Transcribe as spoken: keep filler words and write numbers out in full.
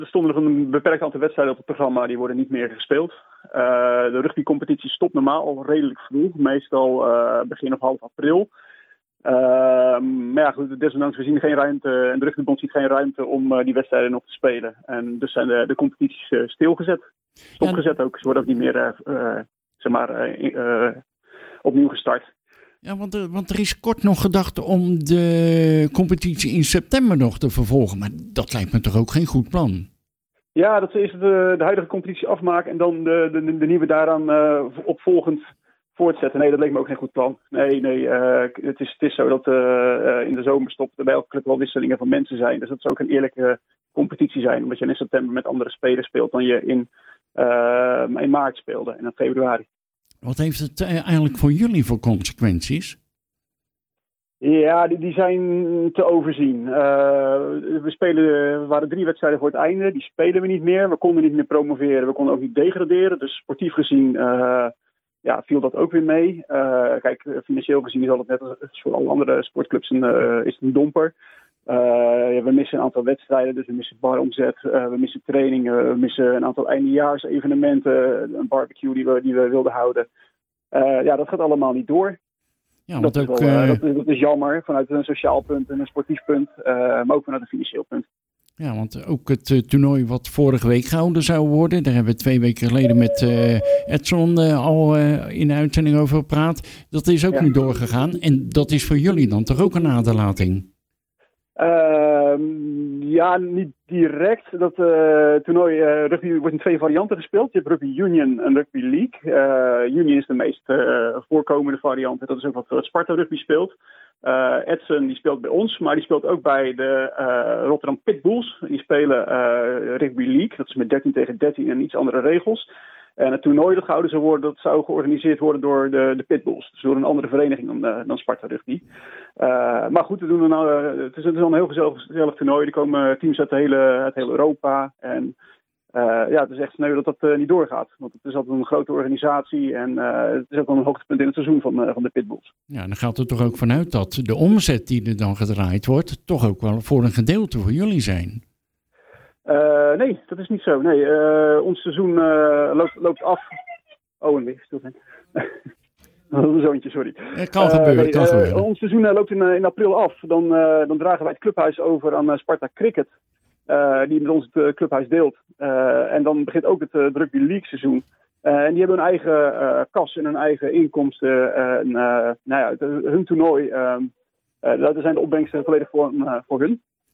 Er stonden nog een beperkt aantal wedstrijden op het programma, die worden niet meer gespeeld. Uh, de rugbycompetitie stopt normaal al redelijk vroeg, meestal uh, begin of half april. Uh, maar ja, goed, desondanks, we zien geen ruimte en de rugbybond ziet geen ruimte om uh, die wedstrijden nog te spelen. En dus zijn de, de competities uh, stilgezet, stopgezet ook. Ze worden ook niet meer uh, uh, zeg maar, uh, uh, opnieuw gestart. Ja, want, uh, want er is kort nog gedacht om de competitie in september nog te vervolgen. Maar dat lijkt me toch ook geen goed plan? Ja, dat is de, de huidige competitie afmaken en dan de, de, de nieuwe daaraan uh, opvolgend voortzetten. Nee, dat leek me ook geen goed plan. Nee, nee, uh, het, is, het is zo dat uh, uh, in de zomerstop er bij elke club wel wisselingen van mensen zijn. Dus dat zou ook een eerlijke competitie zijn. Omdat je in september met andere spelers speelt dan je in, uh, in maart speelde en in februari. Wat heeft het eigenlijk voor jullie voor consequenties? Ja, die, die zijn te overzien. Uh, we, spelen, we waren drie wedstrijden voor het einde. Die spelen we niet meer. We konden niet meer promoveren. We konden ook niet degraderen. Dus sportief gezien uh, ja, viel dat ook weer mee. Uh, kijk, financieel gezien is het net als voor alle andere sportclubs een, uh, is het een domper. Uh, ja, we missen een aantal wedstrijden, dus we missen baromzet, uh, we missen trainingen, we missen een aantal eindejaarsevenementen, een barbecue die we, die we wilden houden. Uh, ja, dat gaat allemaal niet door. Ja, dat, ook, is wel, uh, uh... dat, dat is jammer, vanuit een sociaal punt en een sportief punt, uh, maar ook vanuit een financieel punt. Ja, want ook het uh, toernooi wat vorige week gehouden zou worden, daar hebben we twee weken geleden met uh, Edson uh, al uh, in de uitzending over gepraat. Dat is ook ja. niet doorgegaan en dat is voor jullie dan toch ook een aderlating? Uh, ja, niet direct. Dat uh, toernooi uh, rugby wordt in twee varianten gespeeld. Je hebt rugby union en rugby league. Uh, union is de meest uh, voorkomende variant. Dat is ook wat Sparta rugby speelt. Uh, Edson die speelt bij ons, maar die speelt ook bij de uh, Rotterdam Pitbulls. Die spelen uh, rugby league. Dat is met dertien tegen dertien en iets andere regels. En het toernooi dat gehouden zou worden, dat zou georganiseerd worden door de, de Pitbulls. Dus door een andere vereniging dan, uh, dan Sparta Rugby. Uh, maar goed, we doen er nou, uh, het, is, het is al een heel gezellig, gezellig toernooi. Er komen teams uit, de hele, uit heel Europa. En uh, ja, het is echt sneu dat dat uh, niet doorgaat. Want het is altijd een grote organisatie. En uh, het is ook wel een hoogtepunt in het seizoen van, uh, van de Pitbulls. Ja, dan gaat het toch ook vanuit dat de omzet die er dan gedraaid wordt, toch ook wel voor een gedeelte voor jullie zijn. Uh, nee, dat is niet zo. Nee, uh, ons seizoen uh, loopt, loopt af. Oh, en weer stil zijn. Een zoontje, sorry. Het kan uh, gebeuren, nee, kan uh, gebeuren. Ons seizoen uh, loopt in, uh, in april af. Dan, uh, dan dragen wij het clubhuis over aan uh, Sparta Cricket. Uh, die met ons het uh, clubhuis deelt. Uh, en dan begint ook het uh, Rugby League seizoen. Uh, en die hebben hun eigen uh, kas en hun eigen inkomsten. Uh, en, uh, nou ja, de, hun toernooi, uh, uh, daar zijn de opbrengsten volledig voor, uh, voor hun.